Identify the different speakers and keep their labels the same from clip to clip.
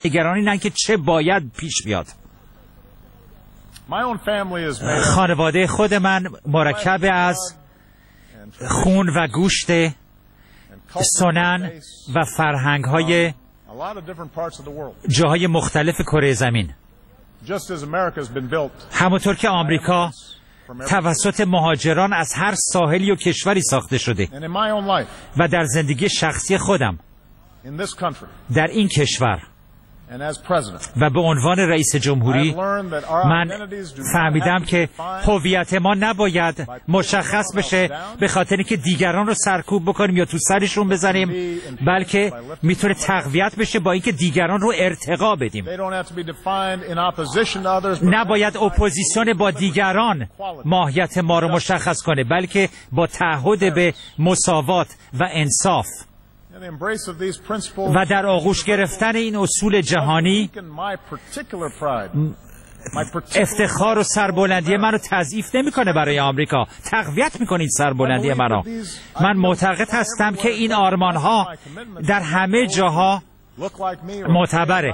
Speaker 1: نگران اینن که چه باید پیش بیاد. خانواده خود من مرکب از خون و گوشت، سنن و فرهنگ‌های جاهای مختلف کره زمین. همونطور که آمریکا توسط مهاجران از هر ساحلی و کشوری ساخته شده و در زندگی شخصی خودم در این کشور و به عنوان رئیس جمهوری من فهمیدم که هویت ما نباید مشخص بشه به خاطر اینکه دیگران رو سرکوب بکنیم یا تو سرشون بزنیم، بلکه میتونه تقویت بشه با اینکه دیگران رو ارتقا بدیم. نباید اپوزیسیون با دیگران ماهیت ما رو مشخص کنه، بلکه با تعهد به مساوات و انصاف و در آغوش گرفتن این اصول جهانی افتخار و سربلندی من رو تضعیف نمی‌کنه برای آمریکا، تقویت می‌کنه این سربلندی من رو. من معتقد هستم که این آرمان‌ها در همه جاها معتبره.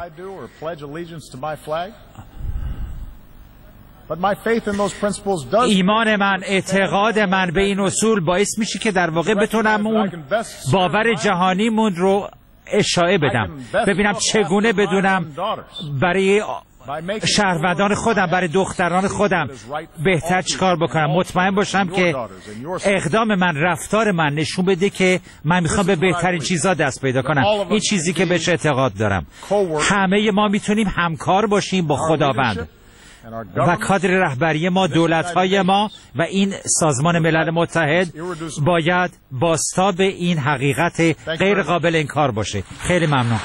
Speaker 1: ایمان من، اعتقاد من به این اصول باعث میشه که در واقع بتونم اون باور جهانیمون رو اشاعه بدم، ببینم چگونه بدونم برای شهروندان خودم، برای دختران خودم بهتر چیکار بکنم. مطمئن باشم که اقدام من، رفتار من نشون بده که من میخوام به بهترین چیزا دست پیدا کنم. این چیزی که بهش اعتقاد دارم. همه ما میتونیم همکار باشیم با خداوند و کادر رهبری ما، دولت‌های ما و این سازمان ملل متحد باید بازتاب این حقیقت غیر قابل انکار باشه. خیلی ممنون.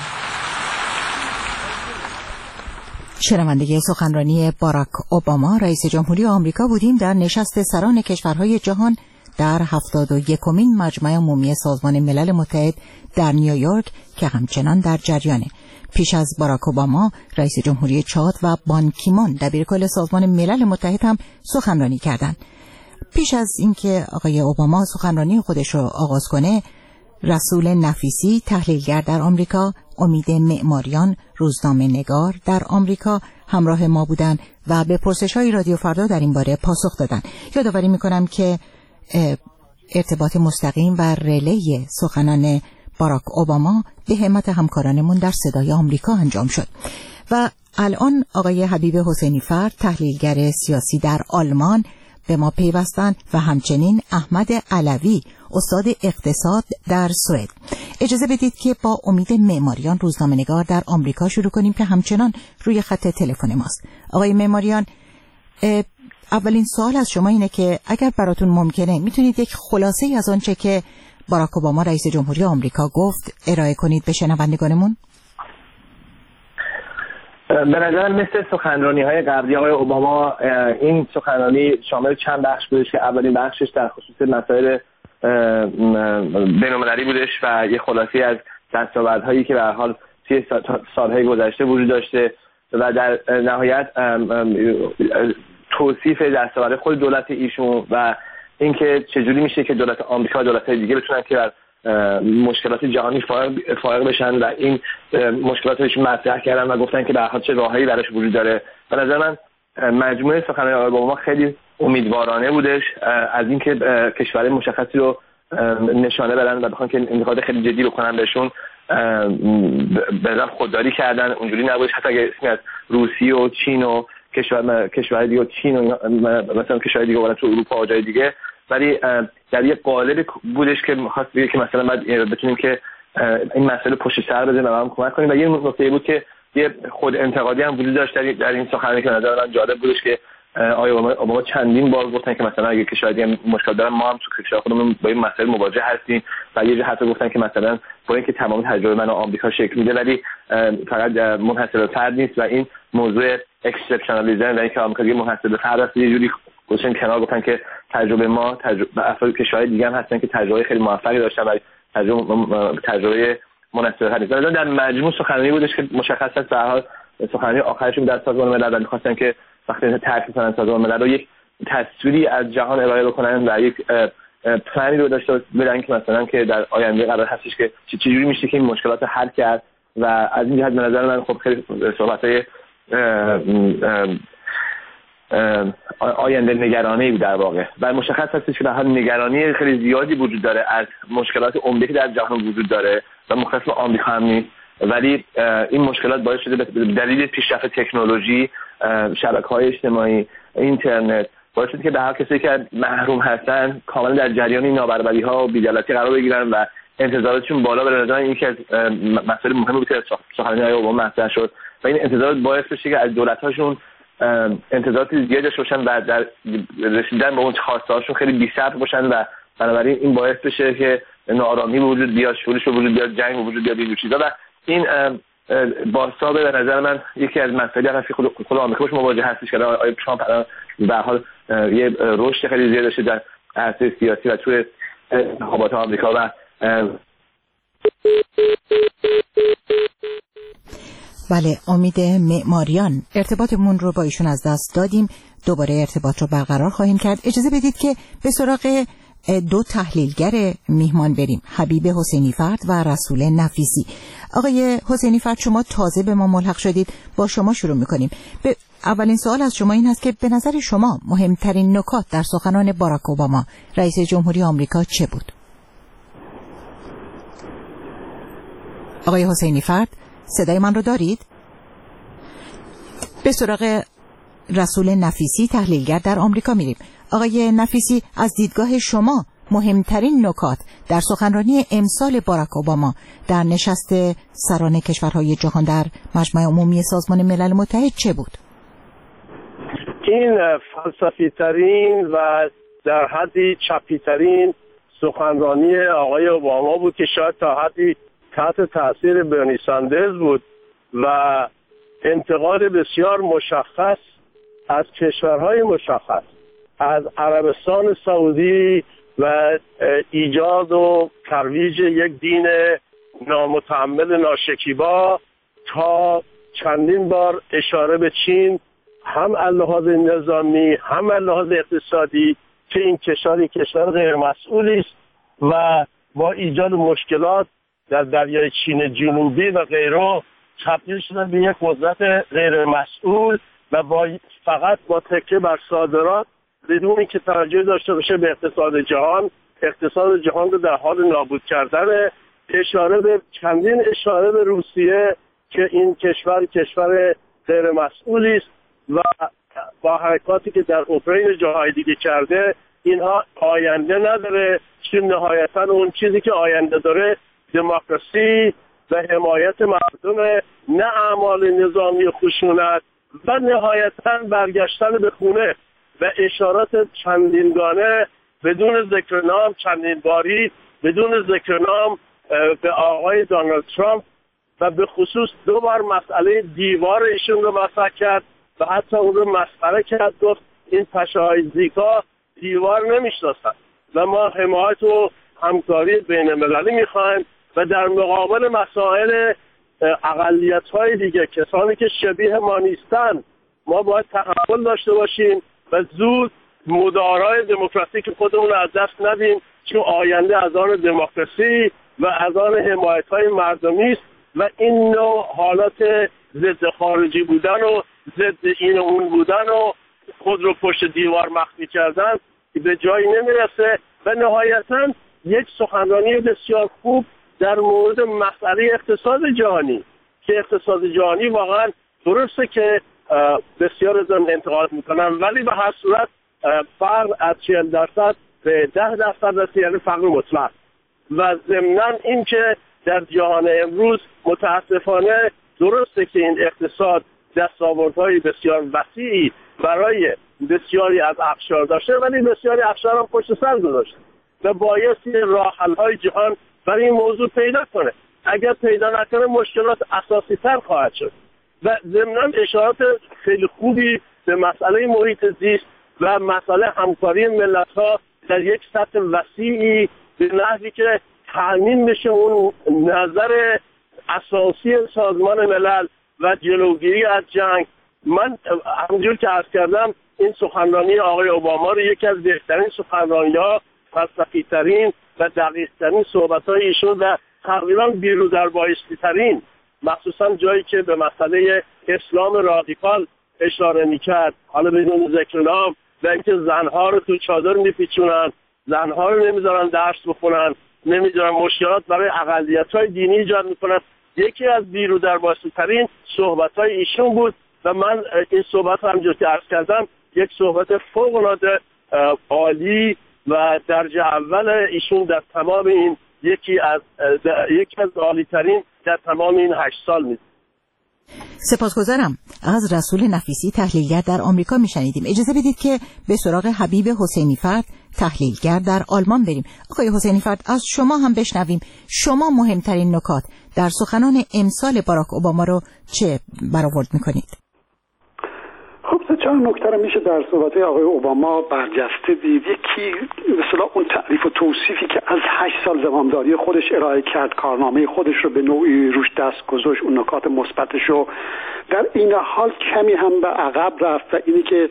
Speaker 2: شنونده سخنرانی باراک اوباما رئیس جمهوری آمریکا بودیم در نشست سران کشورهای جهان در 71مین مجمع عمومی سازمان ملل متحد در نیویورک که همچنان در جریانه. پیش از باراک اوباما رئیس جمهوری چاد و بان کی مون دبیرکل سازمان ملل متحد هم سخنرانی کردند. پیش از اینکه آقای اوباما سخنرانی خودش رو آغاز کنه، رسول نفیسی تحلیلگر در آمریکا، امید معماریان روزنامه‌نگار در آمریکا همراه ما بودند و به پرسش‌های رادیو فردا در این باره پاسخ دادند. یادآوری می‌کنم که ارتباط مستقیم و رلی سخنان باراک اوباما به همت همکارانمون در صدای آمریکا انجام شد. و الان آقای حبیب حسینی فرد تحلیلگر سیاسی در آلمان به ما پیوستن و همچنین احمد علوی استاد اقتصاد در سوئد. اجازه بدید که با امید معماریان روزنامه‌نگار در آمریکا شروع کنیم که همچنان روی خط تلفن ماست. آقای معماریان، اولین سوال از شما اینه که اگر براتون ممکنه میتونید یک خلاصه‌ای از آنچه که باراک اوباما رئیس جمهوری آمریکا گفت ارائه کنید به شنوندگانمون؟
Speaker 3: به نظرم مثل سخنرانی‌های قبلی آقای اوباما این سخنرانی شامل چند بخش بودش که اولین بخشش در خصوص مسائل بین‌المللی بودش و یه خلاصه از دستاوردهایی که به هر حال 30 سال‌های گذشته وجود داشته و در نهایت توصیف دستاورد خود دولت ایشون و اینکه چجوری میشه که دولت آمریکا و دولت‌های دیگه بتونن که بر مشکلات جهانی فائق بشن و این مشکلات رو مطرح کردن و گفتن که به هر حال چه راههایی براش وجود داره. به نظر من مجموعه سخنرانی آقای اوباما خیلی امیدوارانه بودش از اینکه کشورهای مشخصی رو نشانه بدن و بخوان که انتقاد خیلی جدی بکنن بهشون. بعداً خودداری کردن، اونجوری نبودش حتی اگه اسمی از روسیه و چین و کشورهای دیگه و چین و مثلا کشورهای دیگه ولی تو اروپا و جای دیگه، ولی در یک قالب بودش که خواست بگه که مثلا بعد بتونیم که این مسئله پشت سر بزنیم و هم کمک کنیم. و یه نکته بود که یه خود انتقادی هم وجود داشت در این سخنرانی که نظر من جالب بودش که آقای اوباما چندین بار گفتن که مثلا اگه کشورهای دیگه مشکل دارن ما هم تو کشور خودمون با این مسئله مواجه هستیم و یه جا حتی گفتن که مثلا با اینکه تمام تجربه من و آمریکا شکل میده ولی فقط منحصر به فرد نیست و این موضوع اکسپشنالیسم و اینکه آمریکا دیگه منحصر به فرد است، یه جوری گذاشتن کنار، گفتن که تجربه ما افراد کشورهای دیگه هم هستن که تجربه خیلی موفقی داشتن و تجربه مناسب هست. در مجموع سخنرانی بودش که مشخص است به هر حال سخنرانی آخرشون در سازمان ملل می‌خواستن که وقتی تأسیس کردن سازمان ملل رو یک تصویری از جهان ارائه بکنن و یک پلانی رو داشته بودن که مثلا که در آینده قرار هستش که چجوری میشه که این مشکلات حل کرد و از این جهت به نظر من خب خیلی صحبت‌های آینده نگرانه‌ای بود در واقع و مشخص هستش که در نگرانی خیلی زیادی وجود داره از مشکلات عمده که در جهان وجود داره و مختص به آمریکا هم نیست، ولی این مشکلات باعث شده به دلیل پیشرفت تکنولوژی، شبکه‌های اجتماعی، اینترنت باعث شده که به هر کسی که محروم هستن کاملا در جریان این نابرابری‌ها و بی‌عدالتی قرار بگیرن و انتظاراتشون بالا بره. نظر این که از مسائل مهمی بود که سخنرانی آقای اوباما مطرح شد و این انتظارات باعث بشه که از دولت‌هاشون انتظارات زیادی داشته باشن و در رسیدن به اون خواسته‌هاشون خیلی بی‌صبر باشن و بنابراین این باعث بشه که ناآرامی وجود بیاد، شورش وجود بیاد، جنگ وجود بیاد، این چیزا. و این بازتاب به نظر من یکی از مسائلی هست که خود آمریکا باش مواجه هستش که آقای ترامپ الان به هر حال یه رشد خیلی زیاد داشته در عرصه سیاسی و توی انتخابات آمریکا. و
Speaker 2: بله، امید معماریان، ارتباطمون رو با ایشون از دست دادیم، دوباره ارتباط رو برقرار خواهیم کرد. اجازه بدید که به سراغ دو تحلیلگر میهمان بریم، حبیب حسینی فرد و رسول نفیسی. آقای حسینی فرد، شما تازه به ما ملحق شدید، با شما شروع میکنیم. اولین سوال از شما این هست که به نظر شما مهمترین نکات در سخنان باراک اوباما رئیس جمهوری آمریکا چه بود؟ آقای حسینی فرد، صدای من رو دارید؟ به سراغ رسول نفیسی، تحلیلگر در آمریکا میریم. آقای نفیسی، از دیدگاه شما مهمترین نکات در سخنرانی امسال باراک اوباما در نشست سران کشورهای جهان در مجمع عمومی سازمان ملل متحد چه بود؟
Speaker 4: این فلسفی ترین و در حدی چپی ترین سخنرانی آقای اوباما بود که شاید تا حدی تحت تاثیر برنی ساندرز بود و انتقاد بسیار مشخص از کشورهای مشخص، از عربستان سعودی و ایجاد و ترویج یک دین نامتحمل ناشکیبا تا چندین بار اشاره به چین، هم از لحاظ نظامی هم از لحاظ اقتصادی، که این کشور غیر مسئولی است و با ایجاد مشکلات در دریای چین جنوبی و غیره تبدیل شدن به یک قدرت غیر مسئول و فقط با تکیه بر صادرات بدون اینکه توجه داشته باشه به اقتصاد جهان رو در حال نابود کردن. چندین اشاره به روسیه که این کشور غیر مسئولی است و با حرکاتی که در اوکراین جاهای دیگه کرده اینها آینده نداره، چون نهایتا اون چیزی که آینده داره دموکراسی و حمایت مردم، نه اعمال نظامی خشونت و نهایتا برگشتن به خونه و اشارات چندینگانه بدون ذکر نام، چندین باری بدون ذکر نام به آقای دونالد ترامپ و به خصوص 2 بار مسئله دیوار ایشون رو مطرح کرد و حتی اون رو مسخره کرد، گفت این پشه‌های زیکا دیوار نمیشناسن و ما حمایت و همکاری بین المللی میخوایم و در مقابل مسائل اقلیت‌های دیگه، کسانی که شبیه ما نیستن، ما باید تحمل داشته باشیم و زود مدارای دموکراسی که خودمون رو از دست ندیم، چون آینده از آن دموکراسی و از آن حمایت‌های مردمی است و این نوع حالات ضد خارجی بودن و ضد این و اون بودن و خود رو پشت دیوار مخفی کردن به جایی نمیرسه. و نهایتاً یک سخنرانی بسیار خوب در مورد مسئله اقتصاد جهانی، که اقتصاد جهانی واقعا درسته که بسیار از آن انتقاد میکنن، ولی به هر صورت فرق از 40% به 10% است، یعنی فقر مطلق. و ضمناً این که در جهان امروز متاسفانه درسته که این اقتصاد دستاوردهای بسیار وسیعی برای بسیاری از اقشار داشته، ولی بسیاری اقشار هم پشت سر گذاشته و بایستی راه حل‌های جهان برای این موضوع پیدا کنه. اگر پیدا نکنه مشکلات اساسی تر خواهد شد. و ضمناً اشارات خیلی خوبی به مسئله محیط زیست و مسئله همکاری ملت‌ها در یک سطح وسیعی به نحوی که تامین بشه اون نظر اساسی سازمان ملل و جلوگیری از جنگ. من همونجور که عرض کردم این سخنرانی آقای اوباما رو یکی از بهترین سخنرانی‌ها، فلسفی‌ترین و دقیق‌ترین صحبت‌های ایشون و تقریباً بیرودربایستی ترین مخصوصا جایی که به مسئله اسلام رادیکال اشاره میکرد، حالا بدون ذکر نام، و اینکه زنها رو تو چادر میپیچونن، زنها رو نمیذارن درس بخونن، نمیذارن، مشکلات برای اقلیت‌های دینی ایجاد میکنن. یکی از بیرودرباشترین صحبت‌های ایشون بود و من این صحبت رو همونجور که عرض کردم یک صحبت فوق‌العاده عالی و درجه اول ایشون در تمام این یکی از عالی‌ترین در تمام این 8 سال میده.
Speaker 2: سپاسگزارم. از رسول نفیسی تحلیلگر در آمریکا میشنیدیم. اجازه بدید که به سراغ حبیب حسینی فرد تحلیلگر در آلمان بریم. آقای حسینی فرد، از شما هم بشنویم. شما مهمترین نکات در سخنان امسال باراک اوباما رو چه برآورد میکنید؟
Speaker 5: خب چند نکته رو میشه در صحبت آقای اوباما برجسته دید. یکی مثلا اون تعریف و توصیفی که از 8 سال زمامداری خودش ارائه کرد، کارنامه خودش رو به نوعی روش دست گذاشت، اون نکات مثبتش رو. در این حال کمی هم به عقب رفت و اینی که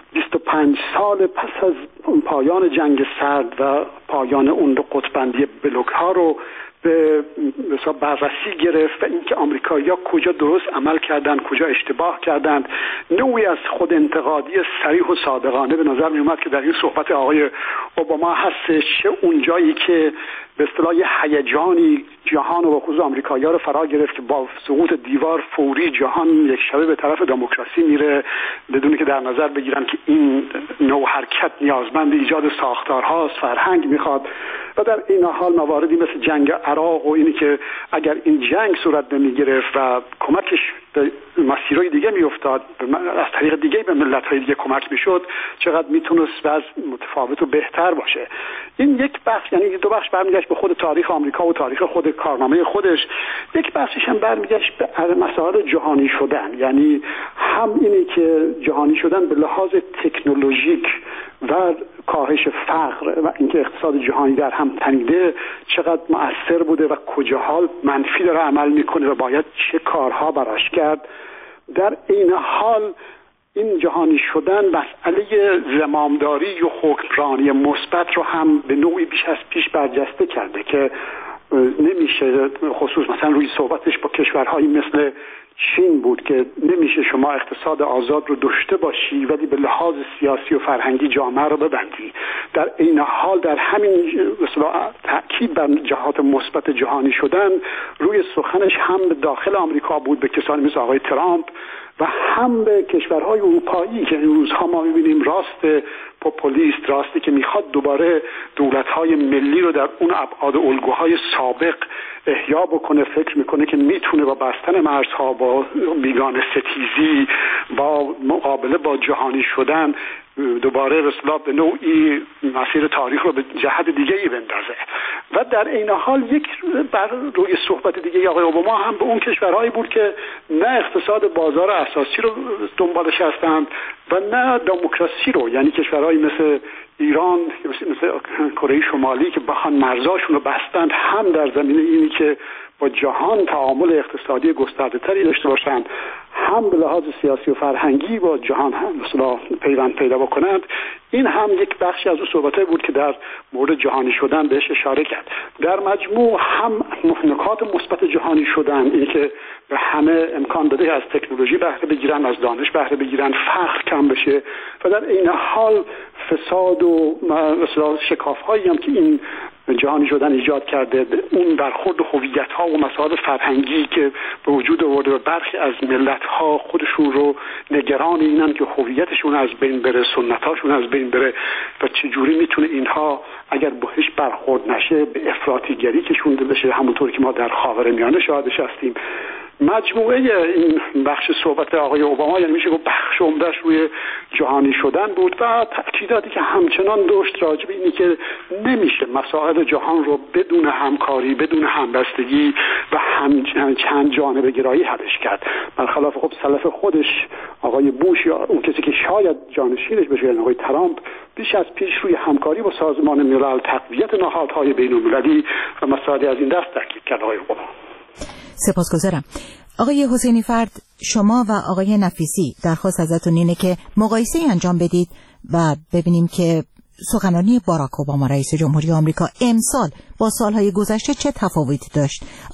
Speaker 5: 25 سال پس از پایان جنگ سرد و پایان اون قطب‌بندی بلوک ها رو به بررسی گرفت و اینکه آمریکایی‌ها کجا درست عمل کردند، کجا اشتباه کردند. نوعی از خود انتقادی صریح و صادقانه به نظر می اومد که در این صحبت آقای اوباما هستش، چه اون جایی که به اصطلاح هیجانی جهان و خصوص آمریکایی‌ها رو فرا گرفت که با سقوط دیوار فوری جهان یک شبه به طرف دموکراسی میره، بدون که در نظر بگیرن که این نوع حرکت نیازمند ایجاد ساختارهاست، فرهنگ میخواد. و در این حال مواردی مثل جنگ عراق و اینی که اگر این جنگ صورت نمیگرفت و کمکش به مسیرهای دیگه میافتاد، از طریق دیگه به ملت‌های دیگه کمک میشد، چقدر میتونست وضع متفاوت و بهتر باشه. این یک بخش، یعنی دو بخش برمیگشت به خود تاریخ آمریکا و تاریخ خود کارنامه خودش. یک بخشش هم برمیگشت به مسائل جهانی شدن، یعنی هم اینی که جهانی شدن به لحاظ تکنولوژیک و کاهش فقر و اینکه اقتصاد جهانی در هم تنیده چقدر مؤثر بوده و کجاها منفی داره عمل میکنه و باید چه کارها براش کرد. در این حال این جهانی شدن مسئله زمامداری و حکمرانی مثبت رو هم به نوعی بیش از پیش برجسته کرده که نمیشه، خصوص مثلا روی صحبتش با کشورهایی مثل چین بود که نمیشه شما اقتصاد آزاد رو داشته باشی ولی به لحاظ سیاسی و فرهنگی جامعه رو ببندی. در این حال در همین مثلا تأکید بر جهات مثبت جهانی شدن روی سخنش هم به داخل آمریکا بود به کسانی مثل آقای ترامپ و هم به کشورهای اروپایی که این روزها ما می‌بینیم راست پوپولیست، راستی که میخواد دوباره دولت‌های ملی رو در اون ابعاد الگوهای سابق احیا بکنه، فکر میکنه که میتونه با بستن مرزها، با بیگانه ستیزی، با مقابله با جهانی شدن دوباره رسلا به نوعی مسیر تاریخ رو به جهت دیگه‌ای بندازه. و در این حال یک بر روی صحبت دیگه آقای اوباما هم به اون کشورهایی بود که نه اقتصاد بازار اساسی رو دنبالش هستند و نه دموکراسی رو، یعنی کشورهایی مثل ایران، مثل کره شمالی که بخوان مرزاشون رو بستند، هم در زمینه اینی که با جهان تعامل اقتصادی گسترده‌تری داشته باشند، هم به لحاظ سیاسی و فرهنگی با جهان هم مثلا پیوند پیدا بکنند. این هم یک بخشی از اون صحبتایی بود که در مورد جهانی شدن بهش اشاره کرد. در مجموع هم نکات مثبت جهانی شدن، این که به همه امکان داده از تکنولوژی بهره بگیرن، از دانش بهره بگیرن، فقر کم بشه، و در این حال فساد و مثلا شکاف‌هایی هم که این جهانی شدن ایجاد کرده، اون برخورد هویت‌ها و مسائل فرهنگی که به وجود آورده و برخی از ملت‌ها خودشون رو نگران اینن که هویتشون از بین بره، سنت‌هاشون از بین بره و چجوری میتونه اینها اگر بهش برخورد نشه به افراطیگری کشونده بشه، همونطور که ما در خاورمیانه شاهدش هستیم. مجموعه این بخش صحبت آقای اوباما یعنی میشه گفت بخش عمده‌اش روی جهانی شدن بود و تأکیداتی که همچنان داشت راجع به اینی که نمیشه مسائل جهان رو بدون همکاری، بدون همبستگی و چند جانبه گرایی حلش کرد. برخلاف خب سلف خودش آقای بوش یا اون کسی که شاید جانشینش بشه یعنی آقای ترامپ بیش از پیش روی همکاری با سازمان ملل، تقویت نهادهای بین‌المللی و مسائلی از این دست تاکید کرد آقای اوباما.
Speaker 2: سپاسگزارم. آقای حسینی فرد، شما و آقای نفیسی درخواست ازتون اینه که مقایسه انجام بدید و ببینیم که سخنرانی باراک اوباما رئیس جمهوری آمریکا امسال با سالهای گذشته چه تفاوتی داشت.